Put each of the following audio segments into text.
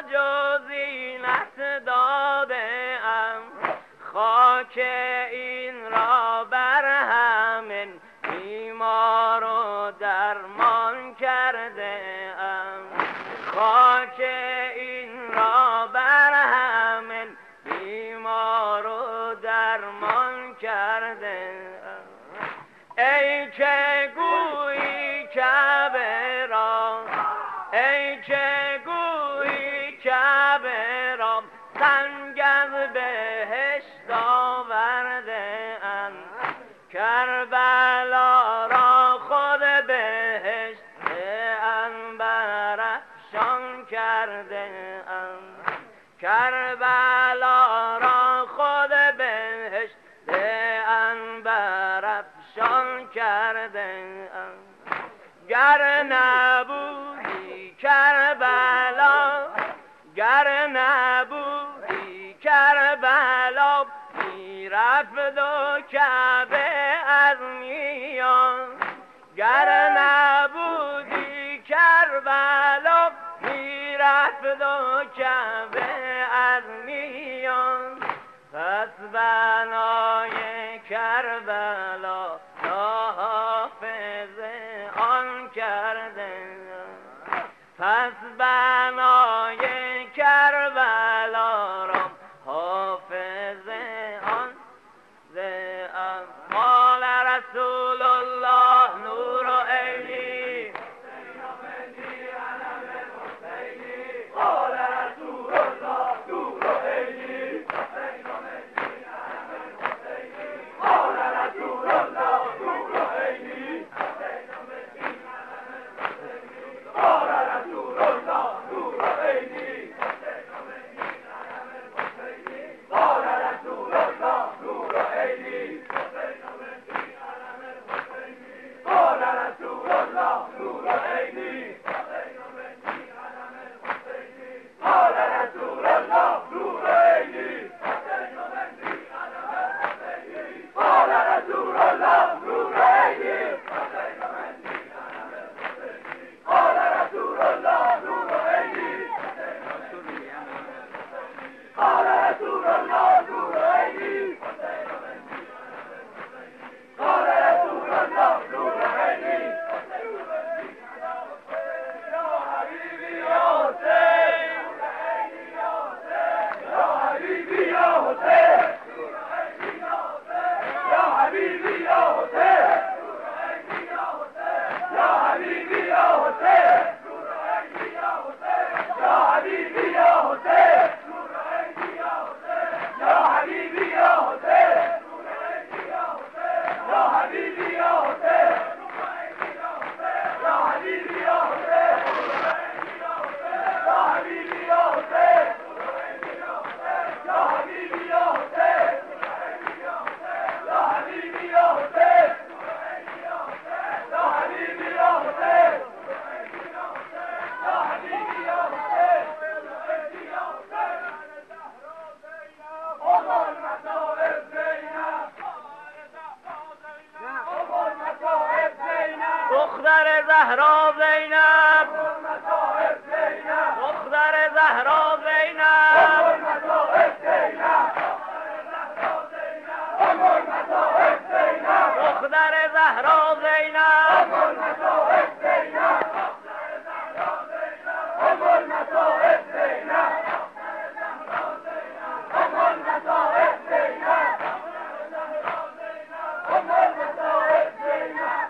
تاج و زینت داده ام، خاک این را بر همین بیمار و درمان کرده ام، خاک این را بر همین بیمار و درمان کرده ام. ای که گویی کعبه را، ای که گویی کعبه را سنگ از بهشت آورده اند، کربلا را خود بهشت عنبر افشان کرده اند، کربلا را خود بهشت عنبر افشان کرده اند. گر نبودی کربلا، گر نبودی کربلا، میرفت و کعبه از میان، گر نبودی کربلا، میرفت و کعبه از میان. پس بنای کربلا حافظ آن کرده، پس بنای کربلا را حافظ آن ز قال رسول الله نور عینی، قال رسول الله نور عینی، قال رسول الله نور عینی، قال رسول الله نور عینی، قال رسول الله نور عینی، قال رسول الله نور عینی، قال رسول الله نور عینی، قال رسول الله نور عینی، قال رسول الله نور عینی، قال رسول الله نور عینی، قال رسول الله نور عینی. یا حبیبی یا حسین، یا حبیبی یا حسین، یا حبیبی یا حسین، یا حبیبی یا حسین، یا حبیبی یا حسین، یا حبیبی یا حسین، یا حبیبی یا حسین، یا حبیبی یا حسین، یا حبیبی یا حسین، یا حبیبی یا حسین، یا حبیبی یا حسین، یا حبیبی یا حسین، یا حبیبی یا حسین. ام المصائب زینب، ام المصائب زینب، دختر زهرا زینب، ام المصائب زینب، دختر زهرا زینب، ام المصائب زینب، ام المصائب زینب، دختر زهرا زینب، ام المصائب زینب، ام المصائب زینب، ام المصائب زینب، ام المصائب زینب.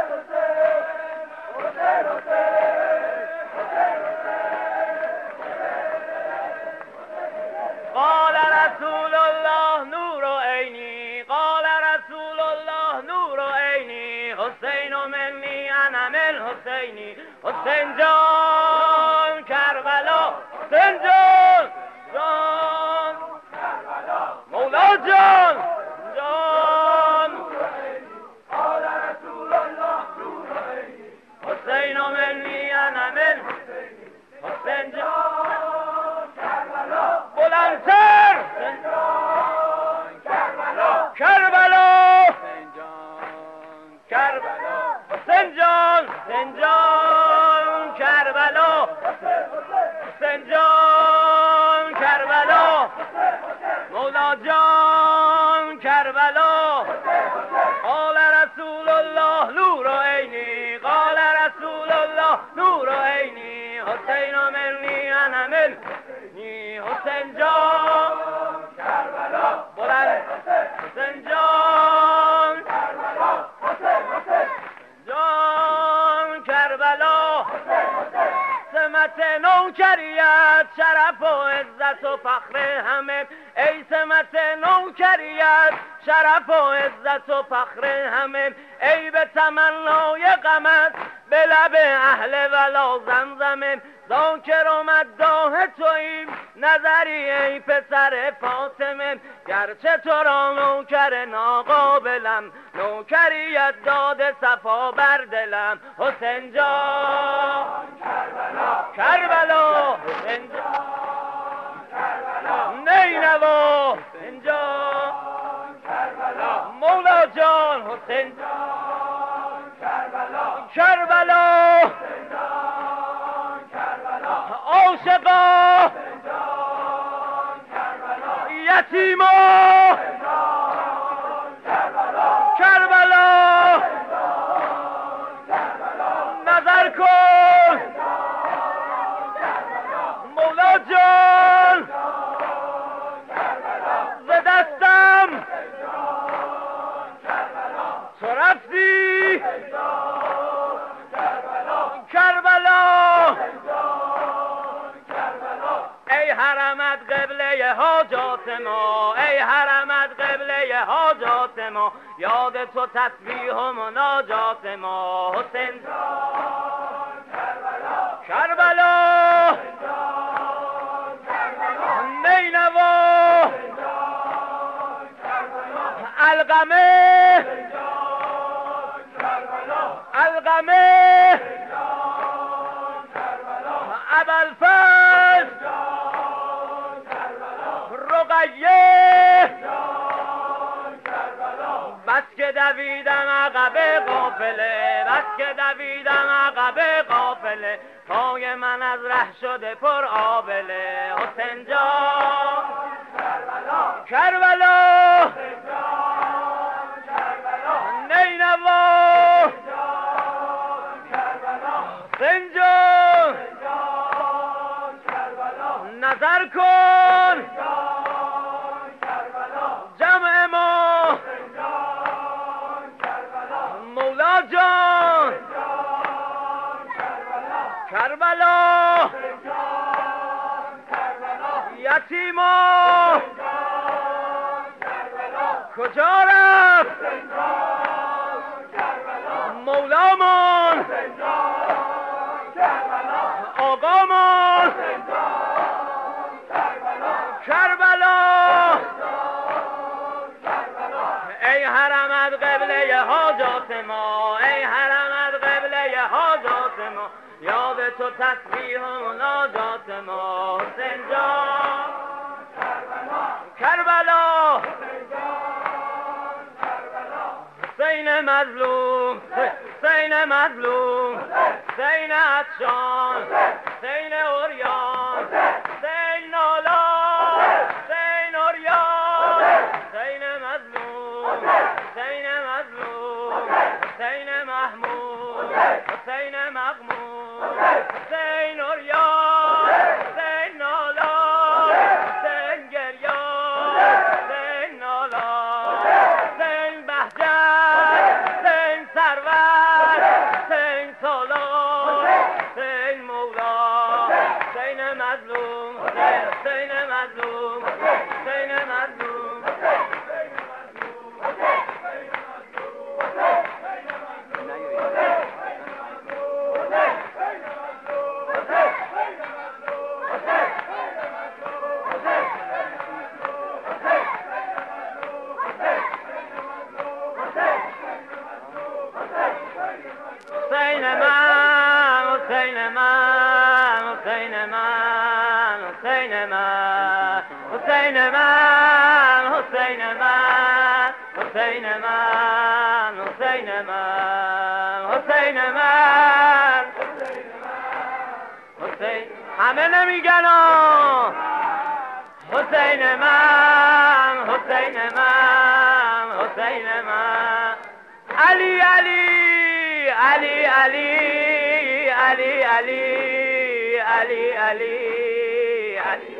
قال رسول الله نور عینی، قال رسول الله نور عینی، حسین منی انا من حسینی، حسین جان کربلا، حسین جان جان کربلا، مولا جان جان. قال رسول الله نور عینی، حسین منی انا من حسین جان کربلا، بلندتر کربلا، کربلا، کربلا، حسین جان، حسین جان کربلا، حسین جان حسین منی انا منی حسین جان کربلا بلند حسین جان کربلا جان کربلا سمت نوکریت شرف و عزت و فخر همه ای سمت نوکریت شرف و عزت و فخر همه ای به تمنای غمت به لب اهل ولا زمزمه ذاکر و مداح توییم نظری ای پسر فاطمه گرچه تو را نوکر ناقابلم نوکریت داده صفا بر دلم حسین جان کربلا حسین جان کربلا نینوا حسین جان کربلا مولا جان حسین جان کربلا کربلا حسین جان کربلا عاشقا حسین جان کربلا یتیما حسین جان کربلا کربلا حسین جان کربلا نظر کن مولا جان ز دستم تو رفتی کربلا ای حرمت قبله حاجات ما ای حرمت قبله حاجات ما یاد تو تسبیح و مناجات ما حسین کربلا نینوا القمه القمه ابوالفضل رقیه بس که دویدم عقب قافله بس که دویدم عقب قافله پای من از ره شده پر آبله حسین جان کربلا نینوا حسین جان نظر کن جمع ما مولا جان کربلا یتیما کجا رفت مولامان آقامان کربلا ای حرمت قبله حاجات ما ای حرمت قبله حاجات ما یاد تو تسبیح و مناجات ما حسین جان کربلا حسین مظلوم حسین مظلوم حسین عطشان حسین عریان حسین نالان حسین عریان حسین مظلوم حسین مظلوم حسین محمود حسین مغموم حسین عریان حسین نالان حسین گریان حسین نالان حسین بهجت حسین سرور حسین سالار حسین مولا حسین مظلوم حسین مظلوم حسین مظلوم حسین من حسین من حسین من حسین من حسین من حسین همه نمیگن حسین من حسین من حسین من علی علی علی علی علی علی علی علی علی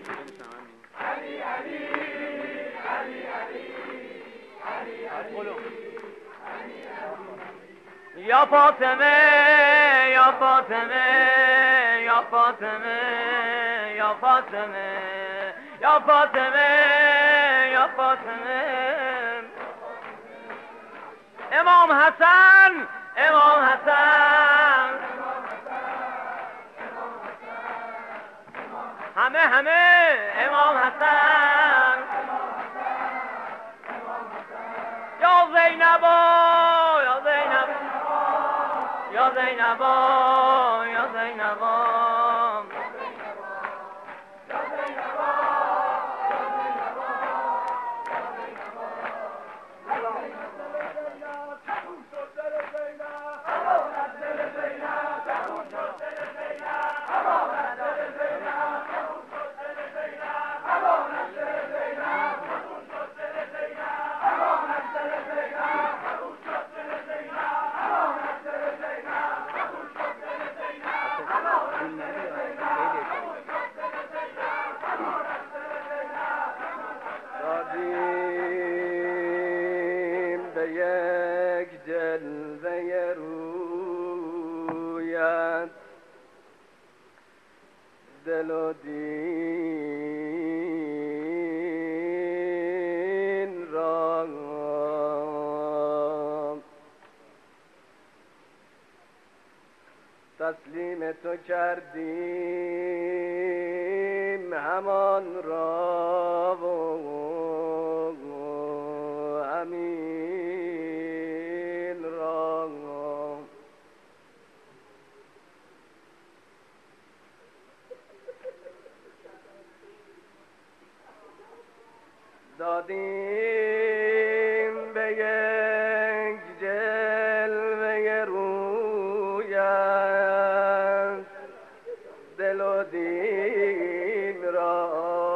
یا فاطمه یا فاطمه یا فاطمه یا فاطمه یا فاطمه یا فاطمه امام حسن امام حسن همه امام حسن یا زینبا یا زینب یا زینبا یا زینبا دل و دین را تسلیم تو کردیم همان را و همین را دادیم به یک جلوه رویت دل و دین را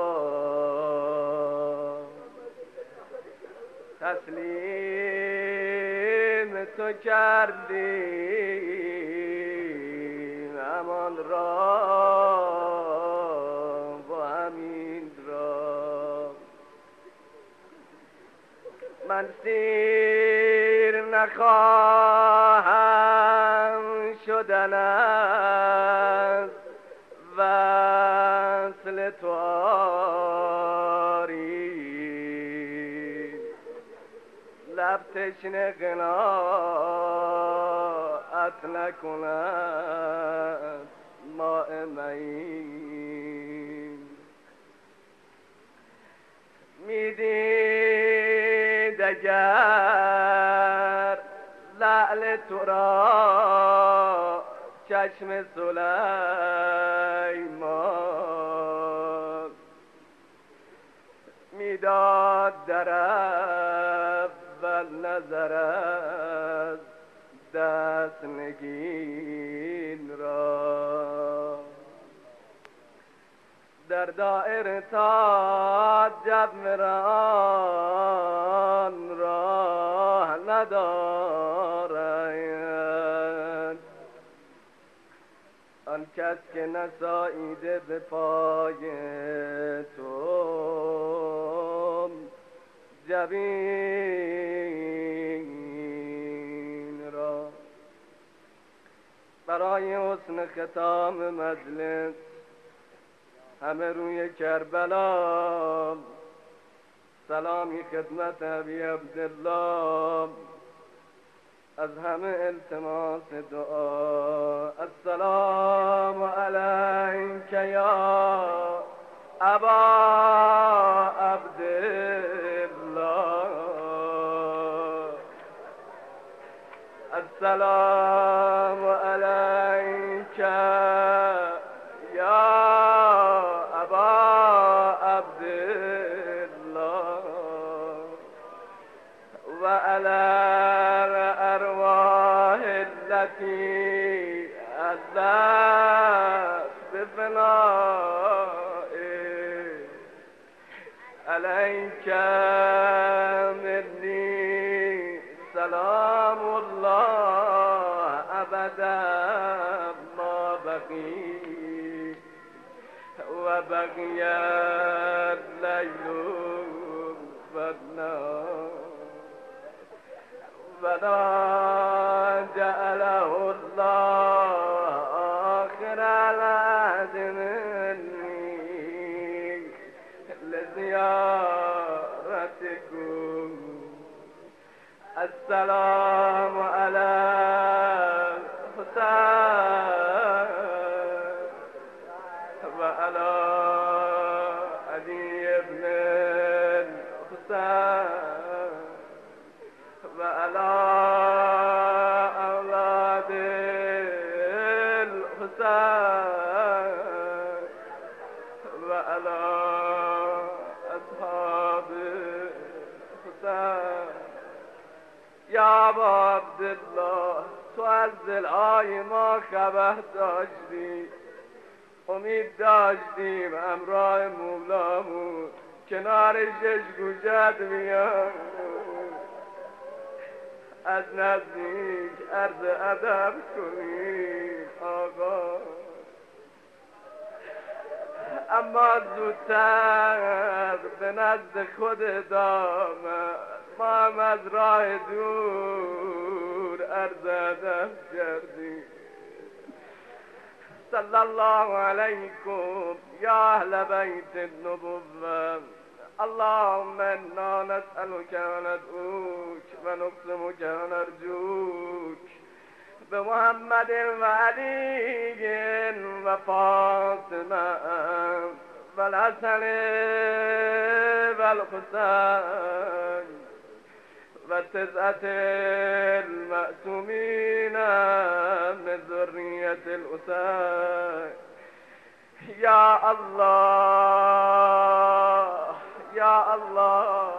تسلیم تو کردیم همان را و همین را من سیر نخواهم شدن از وصل تو آری لب تشنه قناعت نکند ماء معین میدید اگر لعل تو را چشم سلیمان میداد در اول نظرت دست نگین را در دائره تا جبران راه ندارد آن کس که نساییده به پای تو جبین را برای حسن ختام مجلس همه روی کربلا سلامی خدمت ابی عبدالله از همه التماس دعا السلام علیک یا ابا عبدالله السلام علیک یا ابا عبدالله و علی الارواح التي عذبت بفنائه عليك مني سلام الله أبدا ما بقيت بقي الليل والنهار ولا جعله الله آخر العهد مني لزيارتكم. السلام على الحسين وعلى علي بن الحسين وعلى أولاد الحسين وعلى أصحاب الحسين. یا ابا عبدالله تو از دلهای ما خبر داشتی، امید داشتیم همراه مولامون کنار شش گوشت میان از نزدیک عرض ادب کنیم آقا. اما زودتر به نزد خودت آمد، ما هم از راه دور عرض ادب کردیم. صلی الله علیکم یا اهل بیت النبوة. اللهم انا نسألك وندعوك ونقسمك ونرجوك بمحمد وعلي وفاطمة والحسن والحسين والتسعة المأسومين من ذرية الحسين. يا الله يا الله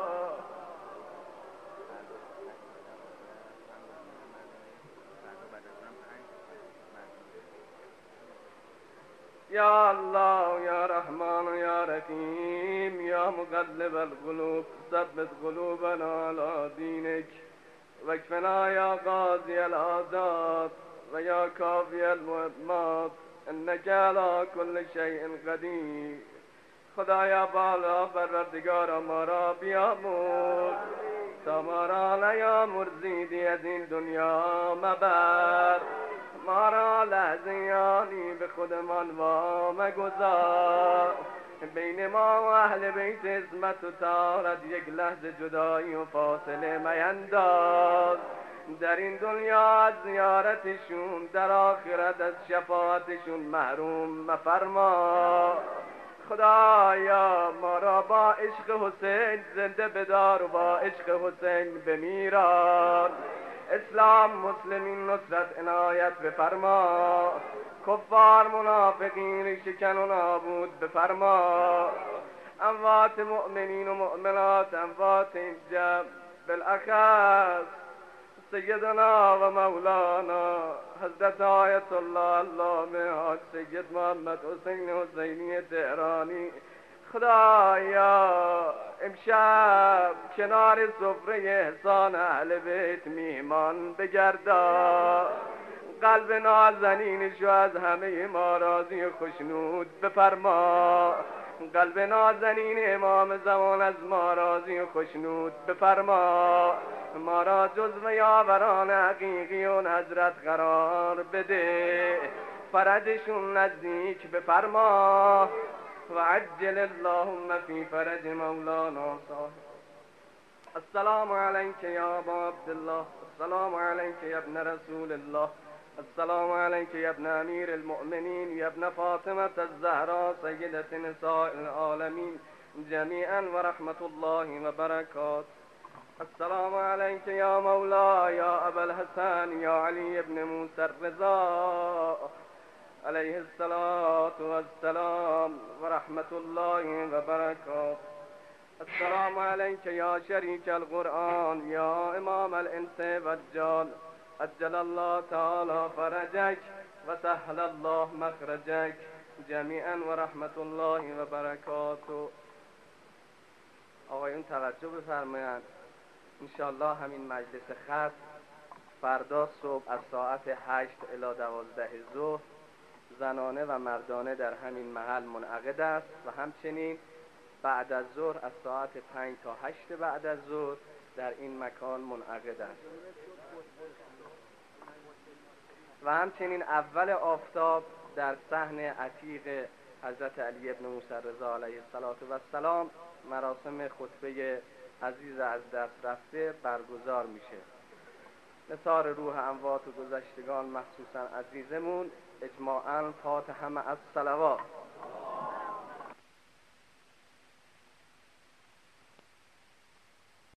يا الله يا رحمن يا رحيم يا مقلب القلوب ثبت قلوبنا على دينك واكفنا يا قاضي العادات ويا كافي المهمات انك على كل شيء قدير. خدایا بالا پروردگارا ما را بیامرز تا ما را نیامرزیدی از این دنیا مبر، ما را لحظیانی به خودمان وامگذار. بین ما و اهل بیت عصمت و طهارت یک لحظه جدایی و فاصله مینداز. در این دنیا از زیارتشون، در آخرت از شفاعتشون محروم مفرما. خدایا ما را با عشق حسین زنده بدار و با عشق حسین بمیران. اسلام مسلمین نصرت عنایت بفرما، کفار منافقین شکن و نابود بفرما. اموات مؤمنین و مؤمنات اموات این جمع بالاخص سیدنا و مولانا حضرت آیت الله علامه حاج سید محمد حسین حسینی تهرانی. خدایا امشب کنار سفره احسان اهل بیت میهمان بگردا. قلب نازنینشو از همه ما راضی و خشنود بفرما. قلب نازنین امام زمان از ما راضی و خشنود بفرما. ما را جزو یاوران حقیقی و حضرت قرار بده، فرجشون نزدیک بفرما. و عجل اللهم فی فرج مولانا صاحب. السلام علیک یا ابا عبدالله، السلام علیک یا ابن رسول الله، السلام علیک یا ابن امیر المؤمنین یا ابن فاطمة الزهراء سیدة نساء العالمین جمیعا و رحمت الله و برکات. السلام علیک یا مولا یا ابا الحسن یا علی ابن موسی الرضا علیه الصلاة والسلام و رحمت الله و برکات. السلام علیک یا شریک القرآن یا امام الانس والجان، عجل الله تعالی فرجک و سهل الله مخرجک جمیعا و رحمت الله و برکاته. آقایون توجه بفرمایند، انشاءالله همین مجلس ختم فردا صبح از ساعت 8 الی 12 ظهر زنانه و مردانه در همین محل منعقد است و همچنین بعد از ظهر از ساعت 5 تا 8 بعد از ظهر در این مکان منعقد است و همچنین اول آفتاب در صحن عتیق حضرت علی ابن موسی رضا علیه السلام مراسم خطبه عزیز از دست رفته برگزار میشه. نثار روح اموات و گذشتگان مخصوصا عزیزمون اجماعاً فاتحه مع الصلوات.